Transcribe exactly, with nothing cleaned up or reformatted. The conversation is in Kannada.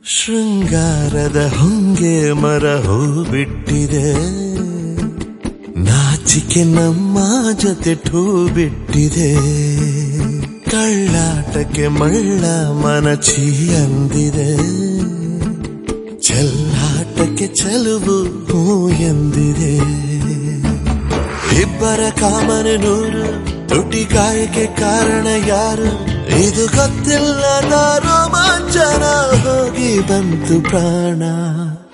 ಶೃಂಗಾರದ ಹೊಂಗೆ ಮರ ಹೂ ಬಿಟ್ಟಿದೆ, ನಾಚಿಕೆ ನಮ್ಮ ಜೊತೆ ಠೂ ಬಿಟ್ಟಿದೆ. ಕಳ್ಳಾಟಕ್ಕೆ ಮಳ್ಳ ಮನಚಿ ಅಂದಿದೆ, ಚೆಲ್ಲಾಟಕ್ಕೆ ಚೆಲುವು ಹೂ ಎಂದಿದೆ. ಇಬ್ಬರ ಕಾಮನೆ ನೂರು, ತುಟಿ ಕಾಯಕ್ಕೆ ಕಾರಣ ಯಾರು? ಇದು ಗೊತ್ತಿಲ್ಲದ ರೋಮಾಂಚನ, ಹೋಗಿ ಬಂತು ಪ್ರಾಣ.